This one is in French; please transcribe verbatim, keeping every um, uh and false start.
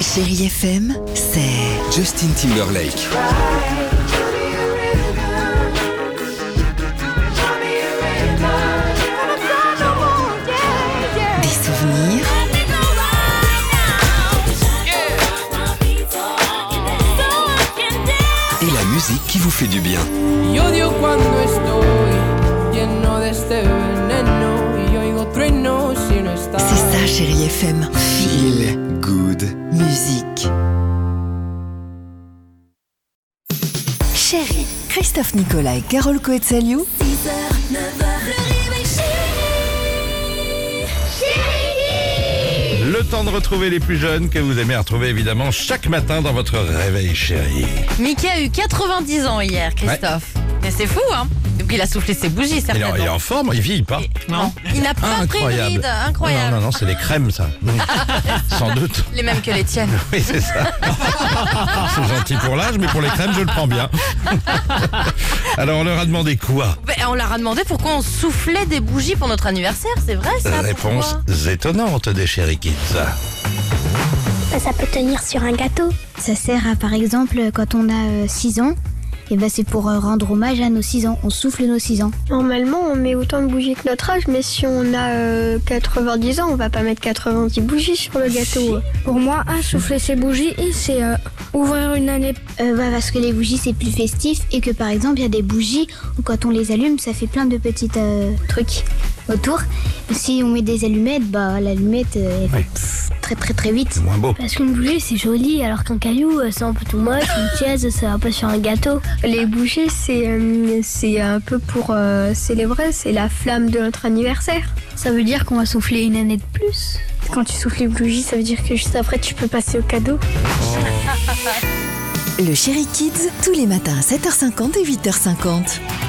Chérie F M, c'est Justin Timberlake. des souvenirs, Et la musique qui vous fait du bien. Y odio cuando estoy lleno de este veneno y oigo truenos si no estás. c'est ça Chérie F M. Feel good. Musique. Chérie, Christophe Nicolas et Carole Coetzaliou six heures, neuf heures, le réveil chéri. Le temps de retrouver les plus jeunes que vous aimez retrouver évidemment chaque matin dans votre réveil chéri. Mickey a eu quatre-vingt-dix ans hier, Christophe. Mais c'est fou, hein. Et puis il a soufflé ses bougies, Il est, certainement. en, il est en forme, il vieillit pas. Non, il n'a pas pris une ride, incroyable. Non, non, non, c'est les crèmes ça. Sans doute. Les mêmes que les tiennes. Oui, c'est ça. C'est gentil pour l'âge, mais pour les crèmes, je le prends bien. Alors, on leur a demandé quoi? Ben, on leur a demandé pourquoi on soufflait des bougies pour notre anniversaire, c'est vrai ça? Réponse pourquoi étonnante des Chéri Kids. Ça peut tenir sur un gâteau. Ça sert à, par exemple, quand on a six ans, et ben c'est pour euh, rendre hommage à nos six ans. On souffle nos six ans. Normalement, on met autant de bougies que notre âge, mais si on a euh, quatre-vingt-dix ans, on va pas mettre quatre-vingt-dix bougies sur le gâteau. Pour moi, un souffler ses bougies, c'est euh, ouvrir une année. Euh, bah, parce que les bougies, c'est plus festif et que, par exemple, il y a des bougies où quand on les allume, ça fait plein de petits euh, trucs autour. Si on met des allumettes, bah l'allumette, euh, elle fait Oui. pff, très très très vite. C'est moins beau. Parce qu'une bougie, c'est joli, alors qu'un caillou, c'est un peu tout moche. Une pièce, ça va pas sur un gâteau. Les bougies, c'est euh, c'est un peu pour euh, célébrer, c'est la flamme de notre anniversaire. Ça veut dire qu'on va souffler une année de plus. Quand tu souffles les bougies, ça veut dire que juste après, tu peux passer au cadeau. Le Chérie Kids, tous les matins à sept heures cinquante et huit heures cinquante.